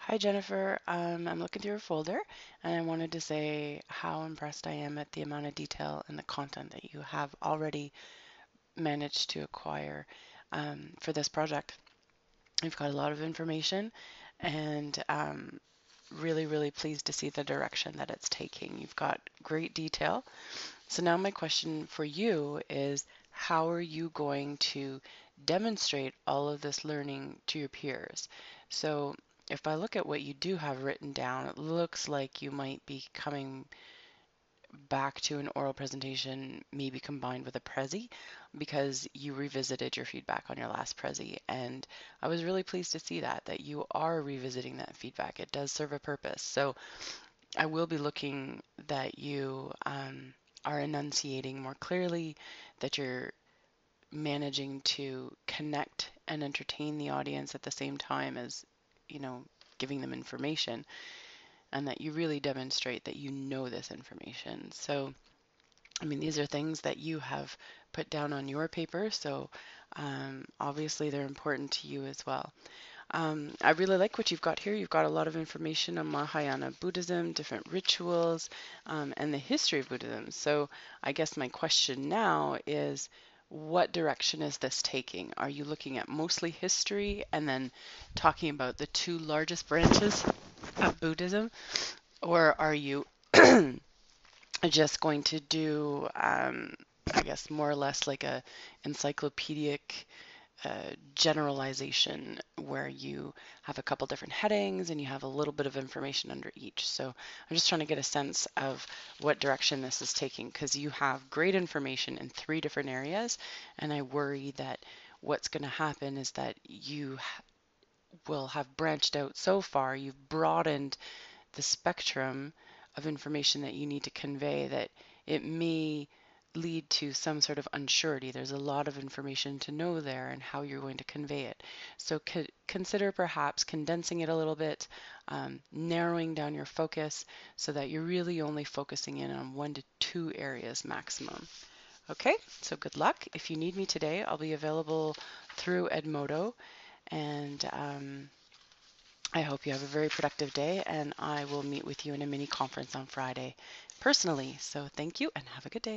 Hi, Jennifer. I'm looking through your folder and I wanted to say how impressed I am at the amount of detail and the content that you have already managed to acquire for this project. You've got a lot of information and really, really pleased to see the direction that it's taking. You've got great detail. So now my question for you is, how are you going to demonstrate all of this learning to your peers? So if I look at what you do have written down, it looks like you might be coming back to an oral presentation, maybe combined with a Prezi, because you revisited your feedback on your last Prezi. And I was really pleased to see that you are revisiting that feedback. It does serve a purpose. So I will be looking that you are enunciating more clearly, that you're managing to connect and entertain the audience at the same time as, you know, giving them information, and that you really demonstrate that you know this information. So, I mean, these are things that you have put down on your paper, so obviously they're important to you as well. I really like what you've got here. You've got a lot of information on Mahayana Buddhism, different rituals, and the history of Buddhism. So I guess my question now is, what direction is this taking? Are you looking at mostly history and then talking about the two largest branches of Buddhism? Or are you just going to do, I guess, more or less like a encyclopedic generalization where you have a couple different headings and you have a little bit of information under each. So I'm just trying to get a sense of what direction this is taking, because you have great information in three different areas, and I worry that what's going to happen is that you will have branched out so far, you've broadened the spectrum of information that you need to convey, that it may lead to some sort of unsurety. There's a lot of information to know there and how you're going to convey it. So consider perhaps condensing it a little bit, narrowing down your focus so that you're really only focusing in on 1 to 2 areas maximum. Okay, so good luck. If you need me today, I'll be available through Edmodo, and I hope you have a very productive day, and I will meet with you in a mini conference on Friday personally. So thank you and have a good day.